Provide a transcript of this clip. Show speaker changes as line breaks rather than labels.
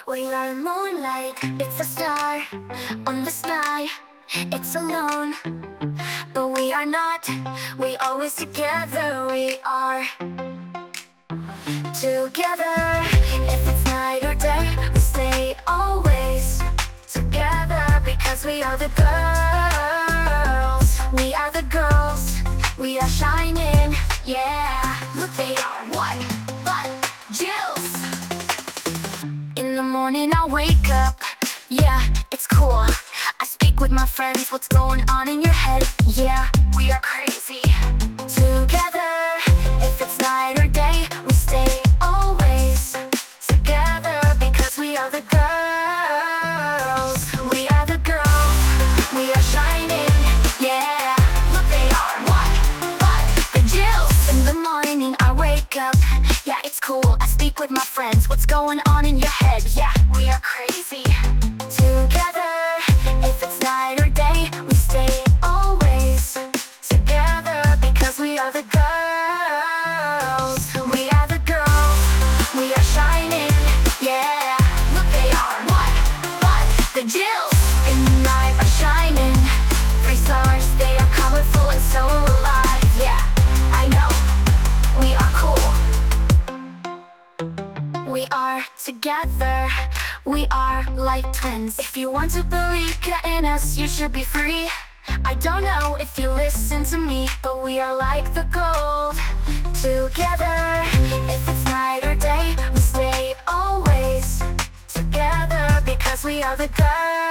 We are moonlight, it's a star on the sky. It's alone, but we are not. We always together, we are together. If it's night or day, we stay always together. Because we are the girls, we are the girls, we are shining, yeah. Look, they are what? But Jills. In the morning I wake up, yeah, it's cool. I speak with my friends, what's going on in your head? Yeah, we are crazy together. If it's night or day, we stay always together. Because we are the girls, we are the girls, we are shining, yeah. Look, they are what? But the Jills. In the morning I wake up, yeah, it's cool. I speak with my friends, what's going on in your head? Yeah, we are crazy together. If it's night or day, we stay always together. Because we are the girls, we are the girls, we are shining, yeah. Look, they are what? But the Jills. In the night are shining, three stars, they are colorful and so alive, yeah. I know, we are cool. We are together, we are like twins. If you want to believe in us, you should be free. I don't know if you listen to me, but we are like the gold together. If it's night or day, we stay always together. Because we are the girls.